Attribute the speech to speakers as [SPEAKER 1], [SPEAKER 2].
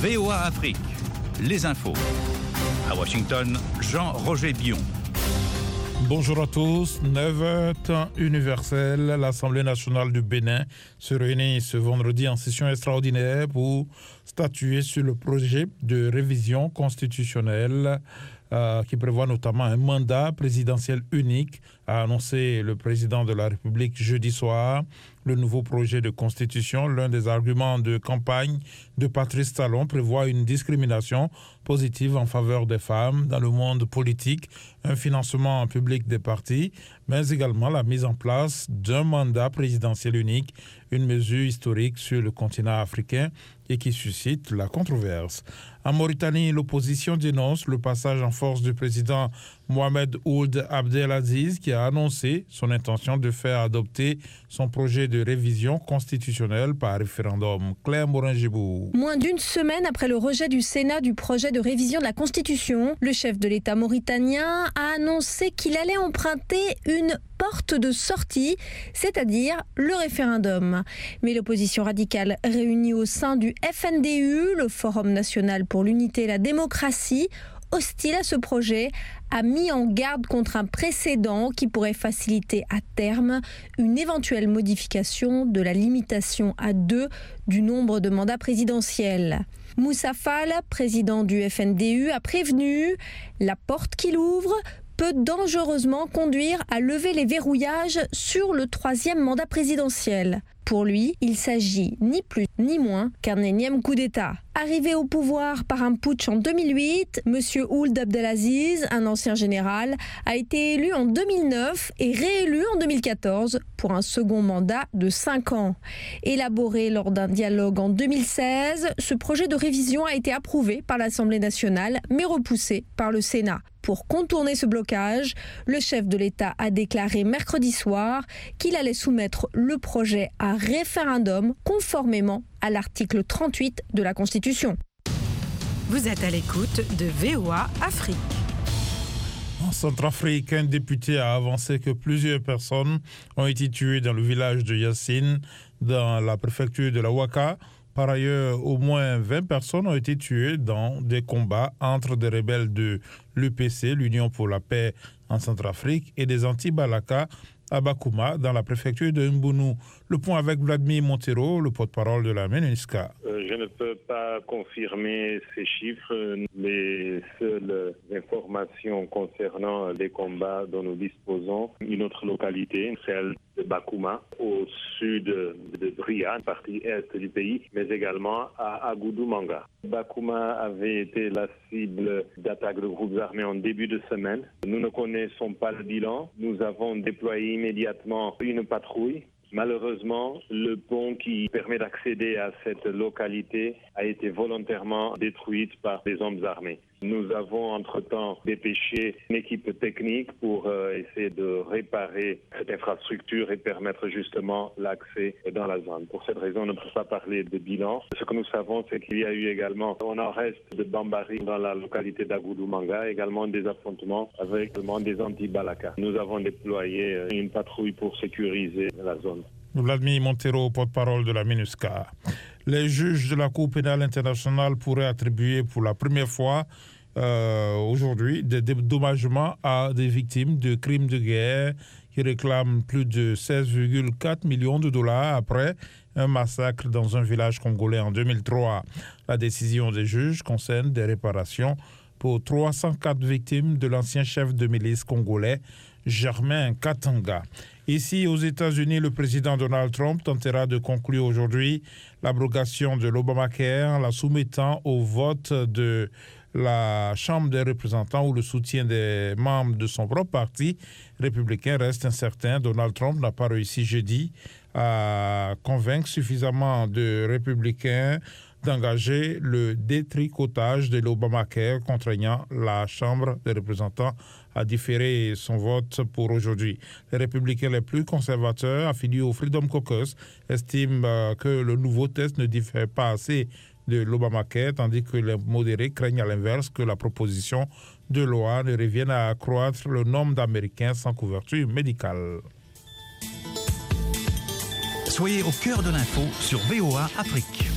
[SPEAKER 1] VOA Afrique, les infos. À Washington, Jean-Roger Bion.
[SPEAKER 2] Bonjour à tous. 9h, temps universel. L'Assemblée nationale du Bénin se réunit ce vendredi en session extraordinaire pour statuer sur le projet de révision constitutionnelle qui prévoit notamment un mandat présidentiel unique, a annoncé le président de la République jeudi soir. Le nouveau projet de constitution, l'un des arguments de campagne de Patrice Talon, prévoit une discrimination positive en faveur des femmes dans le monde politique, un financement public des partis, mais également la mise en place d'un mandat présidentiel unique, une mesure historique sur le continent africain et qui suscite la controverse. En Mauritanie, l'opposition dénonce le passage en force du président Mohamed Ould Abdelaziz qui a annoncé son intention de faire adopter son projet de révision constitutionnelle par référendum. Claire Morin-Gibou.
[SPEAKER 3] Moins d'une semaine après le rejet du Sénat du projet de révision de la Constitution, le chef de l'État mauritanien a annoncé qu'il allait emprunter une porte de sortie, c'est-à-dire le référendum. Mais l'opposition radicale réunie au sein du FNDU, le Forum national pour l'unité et la démocratie, hostile à ce projet, a mis en garde contre un précédent qui pourrait faciliter à terme une éventuelle modification de la limitation à 2 du nombre de mandats présidentiels. Moussa Fall, président du FNDU, a prévenu « La porte qu'il ouvre peut dangereusement conduire à lever les verrouillages sur le 3e mandat présidentiel ». Pour lui, il s'agit ni plus ni moins qu'un énième coup d'État. Arrivé au pouvoir par un putsch en 2008, M. Ould Abdelaziz, un ancien général, a été élu en 2009 et réélu en 2014 pour un second mandat de 5 ans. Élaboré lors d'un dialogue en 2016, ce projet de révision a été approuvé par l'Assemblée nationale, mais repoussé par le Sénat. Pour contourner ce blocage, le chef de l'État a déclaré mercredi soir qu'il allait soumettre le projet à référendum conformément à l'article 38 de la Constitution.
[SPEAKER 4] Vous êtes à l'écoute de VOA Afrique.
[SPEAKER 2] En Centrafrique, un député a avancé que plusieurs personnes ont été tuées dans le village de Yassine, dans la préfecture de la Ouaka. Par ailleurs, au moins 20 personnes ont été tuées dans des combats entre des rebelles de l'UPC, l'Union pour la paix en Centrafrique, et des anti-Balaka à Bakouma, dans la préfecture de Mbounou. Le point avec Vladimir Montero, le porte-parole de la MINUSCA.
[SPEAKER 5] Je ne peux pas confirmer ces chiffres. Les seules informations concernant les combats dont nous disposons, une autre localité, celle de Bakouma, au sud de Bria, partie est du pays, mais également à Agoudou-Manga. Bakouma avait été la cible d'attaques de groupes armés en début de semaine. Nous ne connaissons pas le bilan. Nous avons déployé immédiatement une patrouille. Malheureusement, le pont qui permet d'accéder à cette localité a été volontairement détruit par des hommes armés. Nous avons entre-temps dépêché une équipe technique pour essayer de réparer cette infrastructure et permettre justement l'accès dans la zone. Pour cette raison, on ne peut pas parler de bilan. Ce que nous savons, c'est qu'il y a eu également au nord-est de Bambari, dans la localité d'Agoudou-Manga, également des affrontements avec des anti-Balaka. Nous avons déployé une patrouille pour sécuriser la zone.
[SPEAKER 2] Vladimir Montero, porte-parole de la MINUSCA. Les juges de la Cour pénale internationale pourraient attribuer pour la première fois aujourd'hui des dédommagements à des victimes de crimes de guerre qui réclament plus de 16,4 millions de dollars après un massacre dans un village congolais en 2003. La décision des juges concerne des réparations pour 304 victimes de l'ancien chef de milice congolais Germain Katanga. Ici, aux États-Unis, le président Donald Trump tentera de conclure aujourd'hui l'abrogation de l'Obamacare en la soumettant au vote de la Chambre des représentants où le soutien des membres de son propre parti républicain reste incertain. Donald Trump n'a pas réussi jeudi à convaincre suffisamment de républicains d'engager le détricotage de l'Obamacare, contraignant la Chambre des représentants à différer son vote pour aujourd'hui. Les républicains les plus conservateurs, affiliés au Freedom Caucus, estiment que le nouveau texte ne diffère pas assez de l'Obamacare, tandis que les modérés craignent à l'inverse que la proposition de loi ne revienne à accroître le nombre d'Américains sans couverture médicale.
[SPEAKER 1] Soyez au cœur de l'info sur VOA Afrique.